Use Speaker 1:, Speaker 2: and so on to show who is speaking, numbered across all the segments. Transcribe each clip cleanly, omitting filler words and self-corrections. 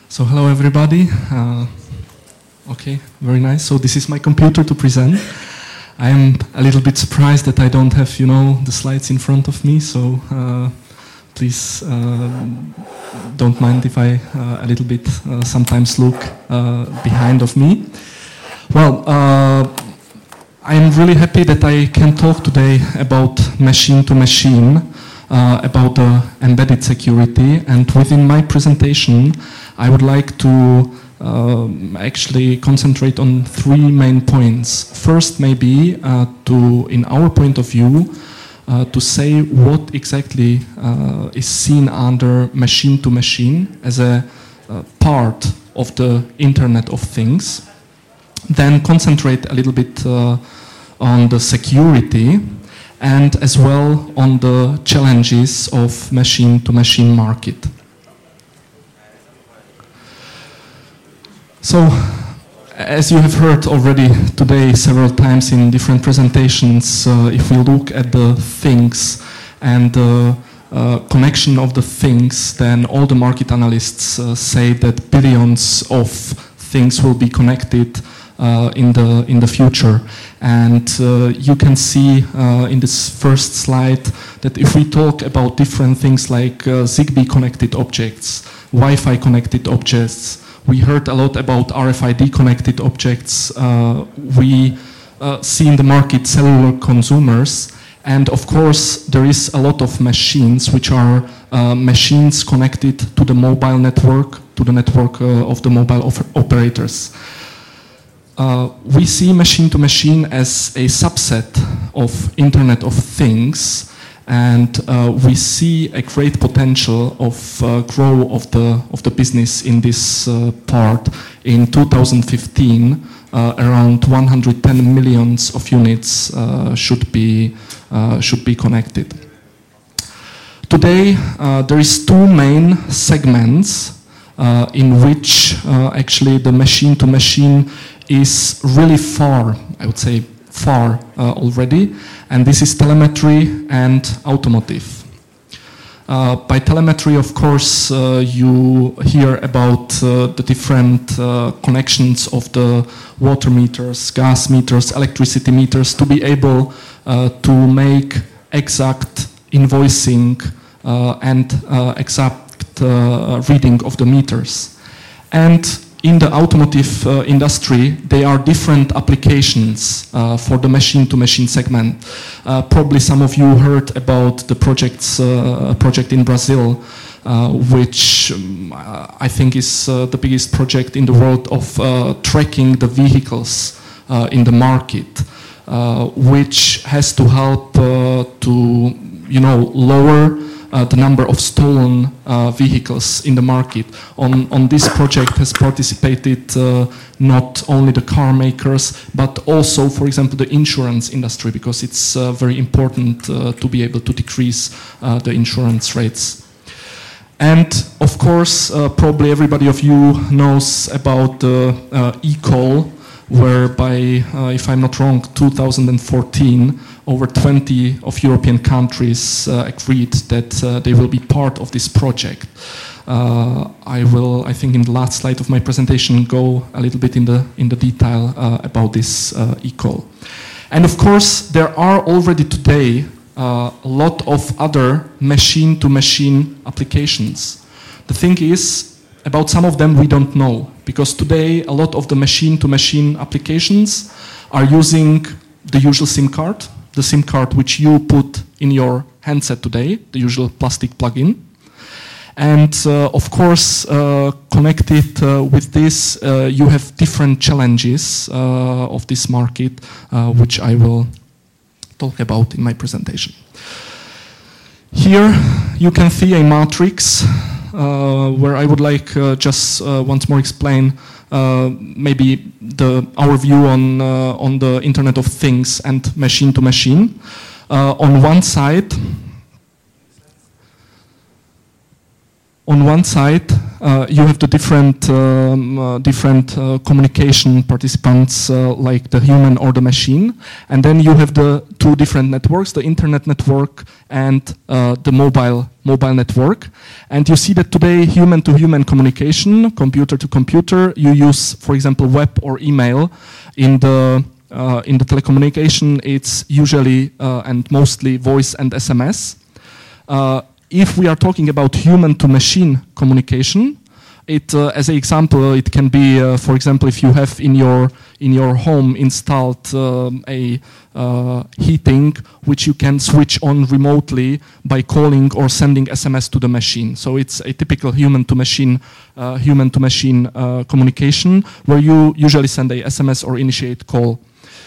Speaker 1: So hello everybody. Okay, very nice. So this is my computer to present. I am a little bit surprised that I don't have, the slides in front of me. So please don't mind if I a little bit sometimes look behind of me. Well, I am really happy that I can talk today about machine-to-machine, about the embedded security, and within my presentation I would like to actually concentrate on three main points. First, maybe in our point of view, to say what exactly is seen under machine-to-machine as a part of the Internet of Things. Then concentrate a little bit on the security and as well on the challenges of machine-to-machine market. So, as you have heard already today several times in different presentations, if we look at the things and the connection of the things, then all the market analysts say that billions of things will be connected in the future. And you can see in this first slide that if we talk about different things like Zigbee connected objects, Wi-Fi connected objects, we heard a lot about RFID connected objects. We see in the market cellular consumers, and of course there is a lot of machines which are machines connected to the mobile network, to the network of the mobile operators. We see machine-to-machine as a subset of Internet of Things, and we see a great potential of growth of the business in this part. In 2015, around 110 million of units should be connected. Today, there is two main segments in which actually the machine-to-machine is really far, I would say far already, and this is telemetry and automotive. By telemetry, of course, you hear about the different connections of the water meters, gas meters, electricity meters to be able to make exact invoicing and exact reading of the meters. And in the automotive industry, there are different applications for the machine-to-machine segment. Probably some of you heard about the project in Brazil, which I think is the biggest project in the world of tracking the vehicles in the market, which has to help to lower the number of stolen vehicles in the market. On this project has participated not only the car makers, but also, for example, the insurance industry, because it's very important to be able to decrease the insurance rates. And of course, probably everybody of you knows about the eCall, whereby, if I'm not wrong, 2014, over 20 of European countries agreed that they will be part of this project. I will, I think in the last slide of my presentation, go a little bit in the detail about this eCall. And of course, there are already today a lot of other machine-to-machine applications. The thing is, about some of them we don't know, because today a lot of the machine-to-machine applications are using the usual SIM card, the SIM card which you put in your handset today, the usual plastic plug-in. And of course, connected with this, you have different challenges of this market, which I will talk about in my presentation. Here you can see a matrix where I would like just once more explain maybe our view on the Internet of Things and machine-to-machine. On one side, you have the different communication participants, like the human or the machine, and then you have the two different networks, the internet network and the mobile network. And you see that today, human-to-human communication, computer-to-computer, you use, for example, web or email. In the telecommunication, it's usually and mostly voice and SMS. If we are talking about human-to-machine communication, as an example, it can be, for example, if you have in your home installed a heating which you can switch on remotely by calling or sending SMS to the machine. So it's a typical human-to-machine communication where you usually send a SMS or initiate call.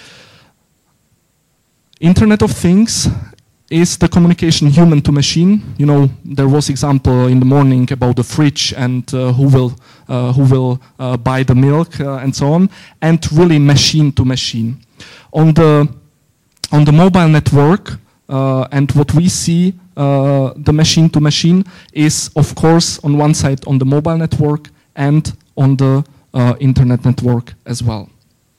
Speaker 1: Internet of Things is the communication human to machine. You know, there was example in the morning about the fridge and who will buy the milk and so on, and really machine to machine. On the mobile network and what we see, the machine to machine is, of course, on one side on the mobile network and on the internet network as well.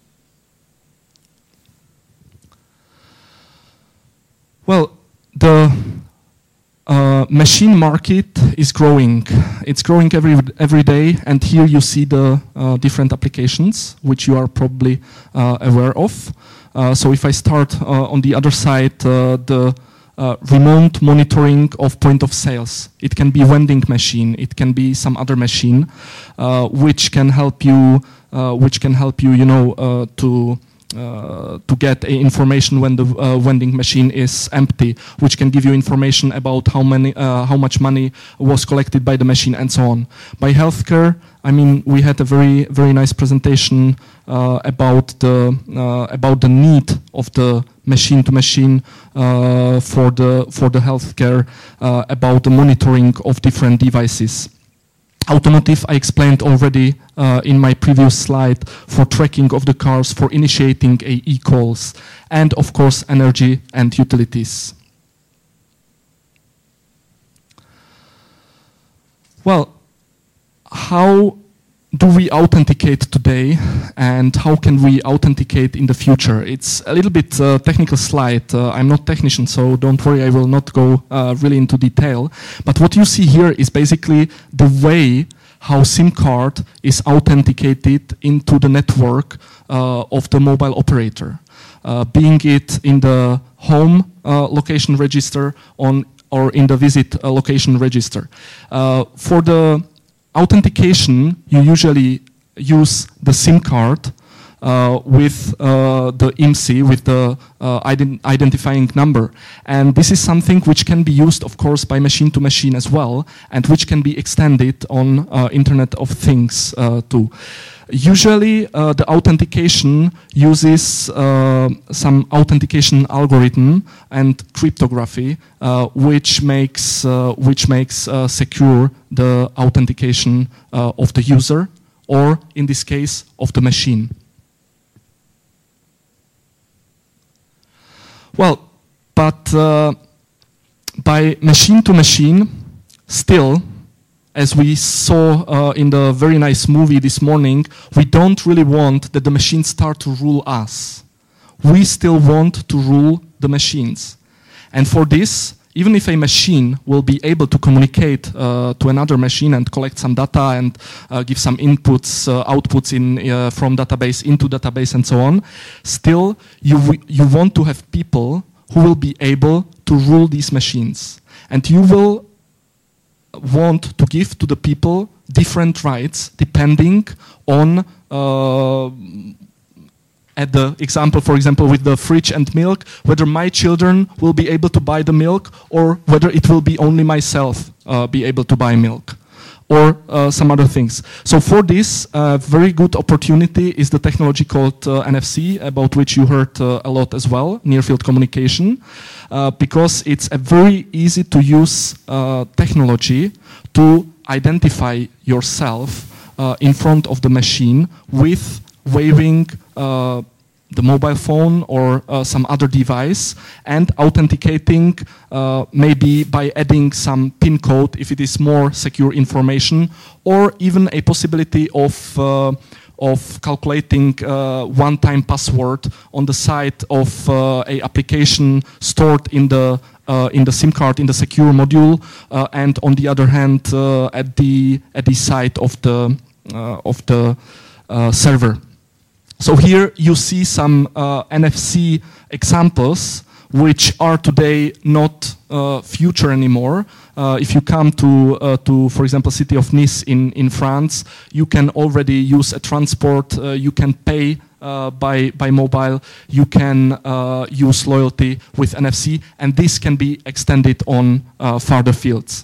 Speaker 1: Well, the machine market is growing. It's growing every day, and here you see the different applications which you are probably aware of. So if I start on the other side, the remote monitoring of point of sales. It can be vending machine. It can be some other machine which can help you. You know, to get information when the vending machine is empty, which can give you information about how much money was collected by the machine and so on. By healthcare, I mean, we had a very nice presentation about the need of the machine to machine for the healthcare, about the monitoring of different devices. Automotive, I explained already in my previous slide, for tracking of the cars, for initiating e-calls, and of course energy and utilities. Well, how do we authenticate today, and how can we authenticate in the future? It's a little bit technical slide. I'm not technician, so don't worry, I will not go really into detail. But what you see here is basically the way how SIM card is authenticated into the network of the mobile operator, being it in the home location register or in the visit location register. For the authentication, you usually use the SIM card with the IMSI, with the identifying number. And this is something which can be used, of course, by machine to machine as well, and which can be extended on Internet of Things too. Usually, the authentication uses some authentication algorithm and cryptography, which makes secure the authentication of the user, or in this case, of the machine. Well, but by machine to machine, still, as we saw in the very nice movie this morning, we don't really want that the machines start to rule us. We still want to rule the machines. And for this, even if a machine will be able to communicate to another machine and collect some data and give some inputs, outputs from database into database and so on, still you want to have people who will be able to rule these machines. And you will want to give to the people different rights depending on at the example, for example, with the fridge and milk, whether my children will be able to buy the milk or whether it will be only myself be able to buy milk, or some other things. So for this, very good opportunity is the technology called NFC, about which you heard a lot as well, near-field communication, because it's a very easy to use technology to identify yourself in front of the machine with waving the mobile phone or some other device, and authenticating maybe by adding some PIN code if it is more secure information, or even a possibility of calculating one-time password on the side of a application stored in the SIM card in the secure module, and on the other hand at the side of the server. So here you see some NFC examples which are today not future anymore. If you come to for example, city of Nice in France, you can already use a transport. You can pay by mobile. You can use loyalty with NFC, and this can be extended on farther fields.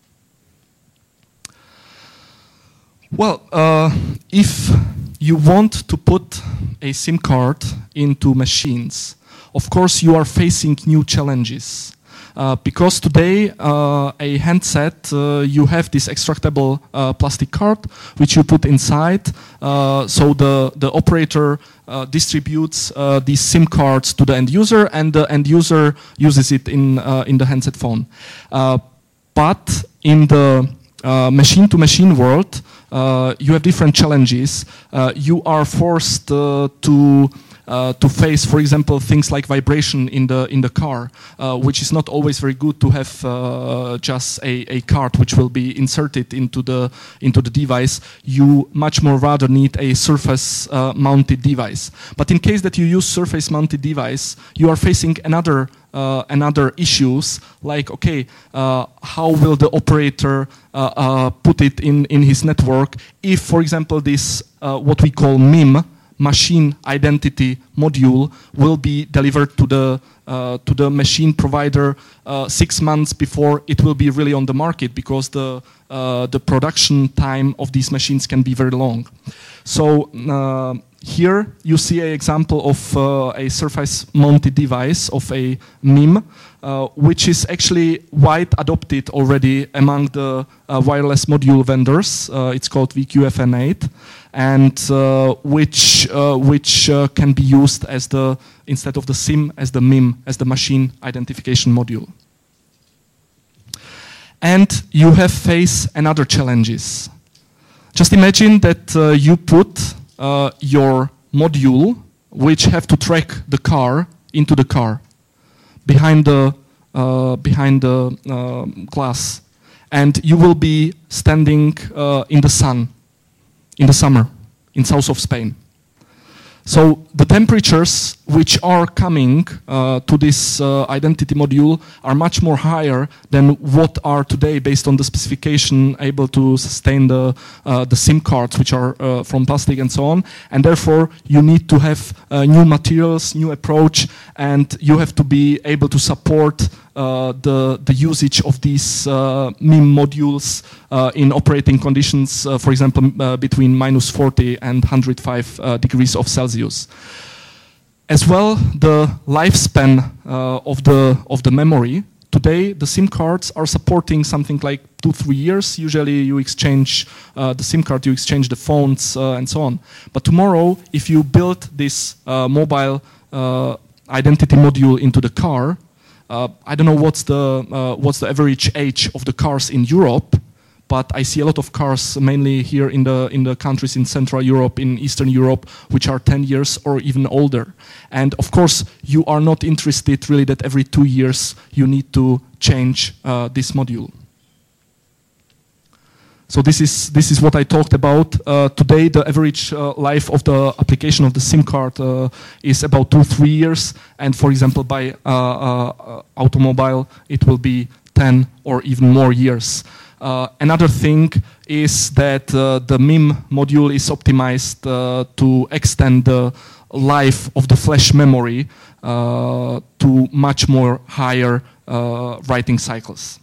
Speaker 1: Well, if you want to put a SIM card into machines, of course you are facing new challenges. Because today a handset, you have this extractable plastic card which you put inside, so the operator distributes these SIM cards to the end user, and the end user uses it in the handset phone. But in the machine-to-machine world, you have different challenges. You are forced to face, for example, things like vibration in the car, which is not always very good to have just a card which will be inserted into the device. You much more rather need a surface mounted device. But in case that you use surface mounted device, you are facing another issues, like, okay, how will the operator put it in his network if, for example, this what we call MIM, machine identity module, will be delivered to the machine provider 6 months before it will be really on the market, because the production time of these machines can be very long. So here you see an example of a surface-mounted device of a MIM, which is actually wide adopted already among the wireless module vendors. It's called VQFN8, and which can be used as instead of the SIM, as the MIM, as the machine identification module. And you have faced another challenges. Just imagine that you put your module, which have to track the car, into the car behind the glass, and you will be standing in the sun in the summer in south of Spain. So the temperatures which are coming to this identity module are much more higher than what are today, based on the specification, able to sustain the SIM cards, which are from plastic and so on. And therefore, you need to have new materials, new approach, and you have to be able to support the usage of these MIM modules in operating conditions, for example, between -40 and 105 degrees of Celsius. As well, the lifespan of the memory. Today, the SIM cards are supporting something like 2-3 years. Usually, you exchange the SIM card, you exchange the phones, and so on. But tomorrow, if you build this mobile identity module into the car, I don't know what's the average age of the cars in Europe, but I see a lot of cars, mainly here in the countries in Central Europe, in Eastern Europe, which are 10 years or even older. And of course, you are not interested really that every 2 years you need to change this module. So this is what I talked about. Today, the average life of the application of the SIM card is about 2-3 years, and for example, by automobile, it will be 10 or even more years. Another thing is that the MIM module is optimized to extend the life of the flash memory to much more higher writing cycles.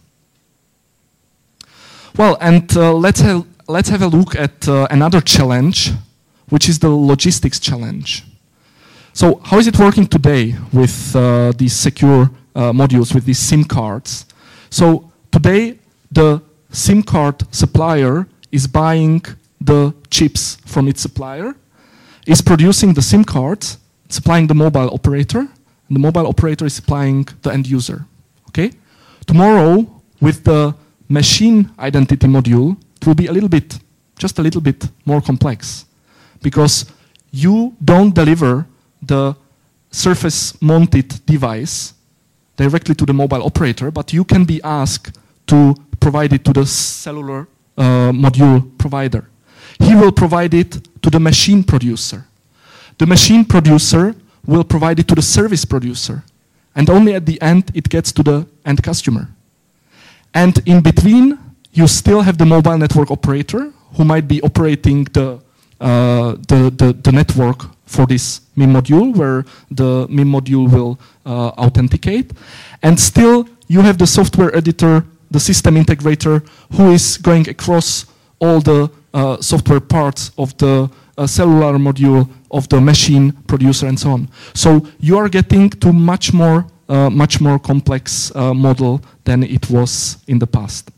Speaker 1: Well, and let's have a look at another challenge, which is the logistics challenge. So how is it working today with these secure modules, with these SIM cards? So today, the SIM card supplier is buying the chips from its supplier, is producing the SIM cards, supplying the mobile operator, and the mobile operator is supplying the end user. Okay? Tomorrow, with the machine identity module, it will be a little bit, just a little bit more complex, because you don't deliver the surface-mounted device directly to the mobile operator, but you can be asked to provide it to the cellular module provider. He will provide it to the machine producer. The machine producer will provide it to the service producer. And only at the end, it gets to the end customer. And in between, you still have the mobile network operator, who might be operating the network for this MIM module, where the MIM module will authenticate. And still, you have the software editor, the system integrator, who is going across all the software parts of the cellular module, of the machine producer, and so on. So you are getting to much more complex model than it was in the past.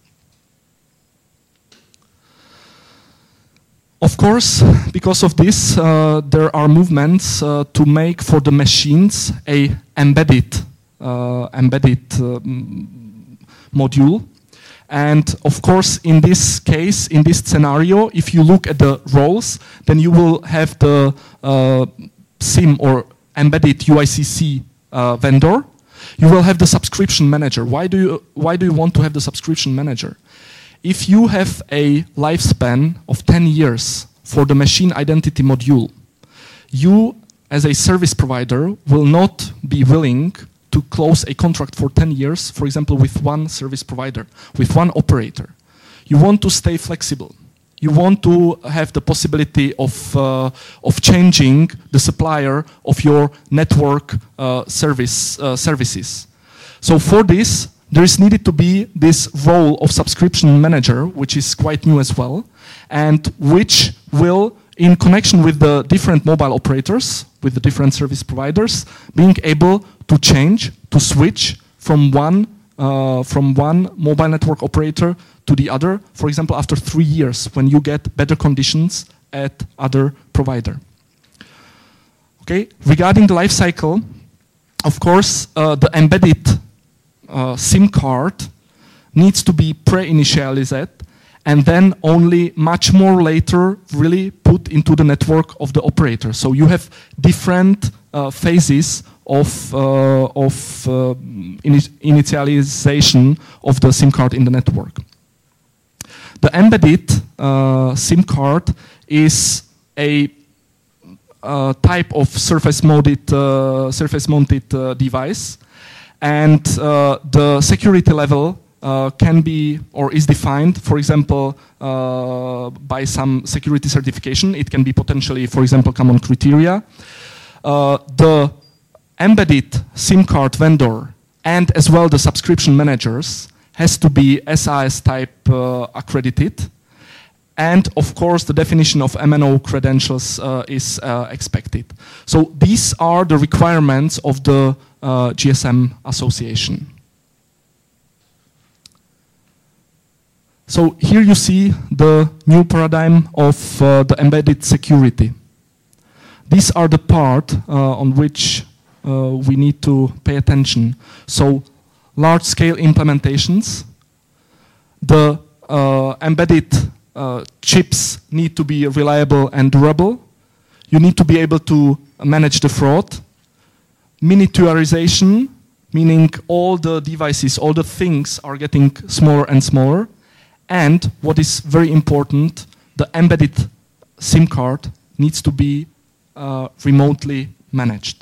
Speaker 1: Of course, because of this, there are movements to make for the machines a embedded module. And of course, in this case, in this scenario, if you look at the roles, then you will have the SIM or embedded UICC vendor. You will have the subscription manager. Why do you want to have the subscription manager? If you have a lifespan of 10 years for the machine identity module, you, as a service provider, will not be willing to close a contract for 10 years, for example, with one service provider, with one operator. You want to stay flexible. You want to have the possibility of changing the supplier of your network services. So for this, there is needed to be this role of subscription manager, which is quite new as well, and which will, in connection with the different mobile operators, with the different service providers, being able to change, to switch from one mobile network operator to the other, for example, after 3 years, when you get better conditions at other provider. Okay, regarding the life cycle, of course, the embedded SIM card needs to be pre-initialized and then only much more later really put into the network of the operator. So you have different phases of initialization of the SIM card in the network. The embedded SIM card is a type of surface-mounted device, and the security level can be or is defined, for example, by some security certification. It can be potentially, for example, common criteria. The embedded SIM card vendor and as well the subscription managers has to be SAS type accredited. And of course, the definition of MNO credentials is expected. So these are the requirements of the GSM association. So here you see the new paradigm of the embedded security. These are the part on which we need to pay attention. So large-scale implementations, the embedded chips need to be reliable and durable. You need to be able to manage the fraud. Miniaturization, meaning all the devices, all the things are getting smaller and smaller. And what is very important, the embedded SIM card needs to be remotely managed.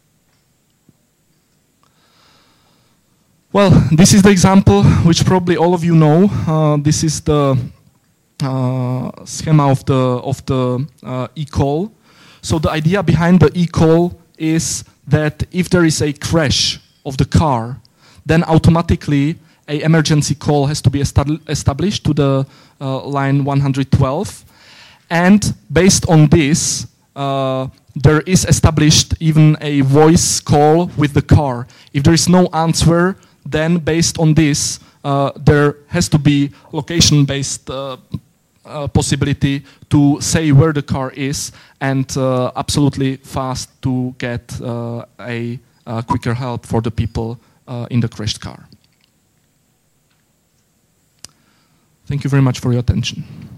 Speaker 1: Well, this is the example which probably all of you know. This is the schema of the eCall. So the idea behind the eCall is that if there is a crash of the car, then automatically an emergency call has to be established to the line 112. And based on this, there is established even a voice call with the car. If there is no answer, then based on this, there has to be location-based possibility to say where the car is and absolutely fast to get a quicker help for the people in the crashed car. Thank you very much for your attention.